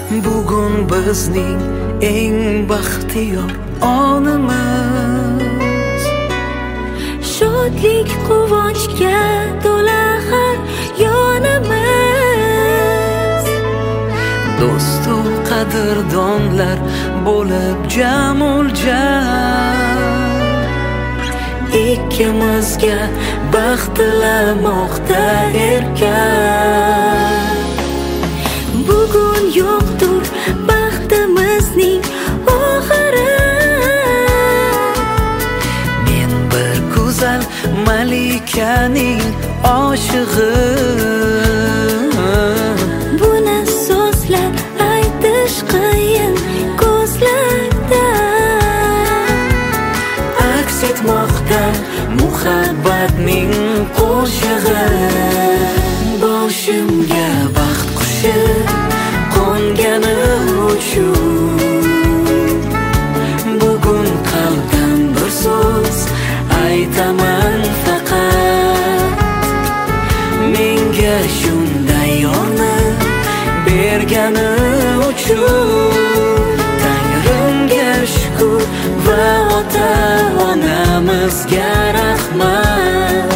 Bugun bizning eng baxtiyor onimiz. Shodlik quvonchga to'la har yonimiz. Do'stu qadrdonlar bo'lib jamul jam, ikkimizga baxt tilamoqda erkan. Bugun yo'qdir baxtimizning oxiri. Men bir go'zal malikaning oshig'i. Buni so'zlab aytish qiyin ko'zlarda. Aks etmoqda muhabbatning qo'shig'i. Boshimga baxt qushi qo'ngani uchun bugun qalbdan bir so'z aytaman faqat. Menga shunday yorni bergani uchun Tangrimga shukr va ota-onamizga rahmat.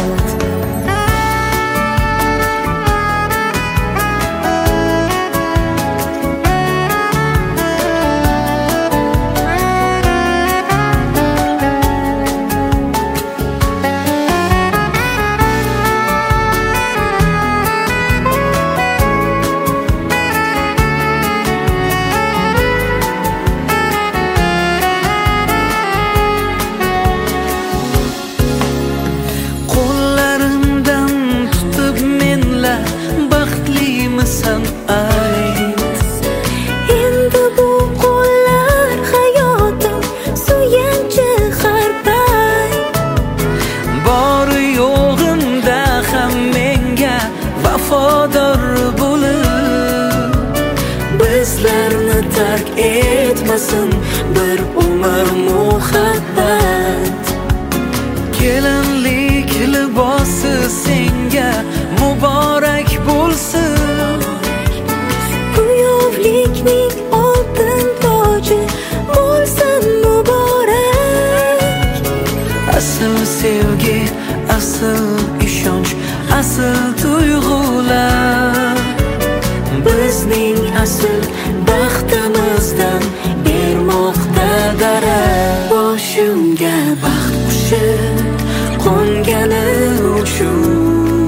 Endi bu qo'llar hayotim suyanchi har pay. Bori yo'g'imda ham menga vafodor bo'lib, bizlarni tark etmasin bir umr muhabbat. Kelinlik libosi senga muborak bo'lsin. Kuyovlikning oltin toji bo'lsin muborak. Asl sevgi, asl ishonch, asl tuyg'ular bizning asl baxtimizdan bermoqda darak. Boshimga baxt qushi qo'ngani uchun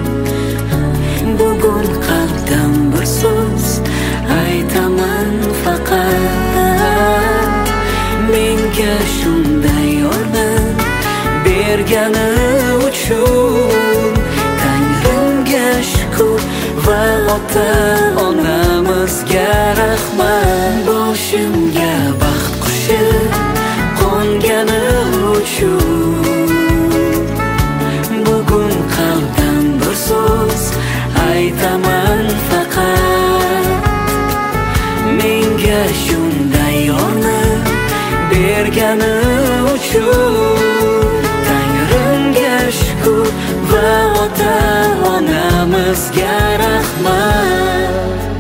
bugun qalbdan bir so'z aytaman faqat. Menga shunday yorni bergani uchun Tangrimga shukr va ota-onamizga rahmat. Boshimga baxt qushi qo'ngani uchun bugun qalbdan bir so'z aytaman faqat. Menga shunday yorni bergani uchun Tangrimga shukr va ota-onamizga rahmat.